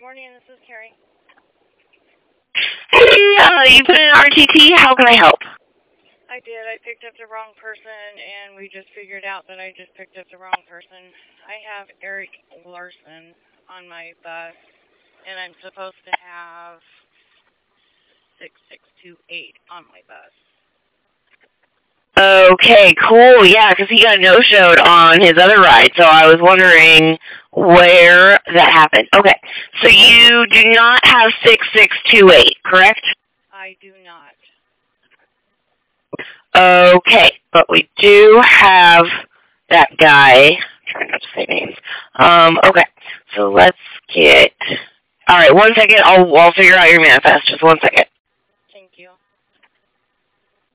morning, this is Carrie. Hey, you put in RTT. How can I help? I did. I picked up the wrong person, and we just figured out that I just picked up the wrong person. I have Eric Larson on my bus, and I'm supposed to have 6628 on my bus. Okay, cool. Yeah, because he got no-showed on his other ride, so I was wondering where that happened. Okay, so you do not have 6628, correct? I do not. Okay, but we do have that guy. I'm trying not to say names. Okay, so let's get... All right, 1 second. I'll figure out your manifest. Just 1 second.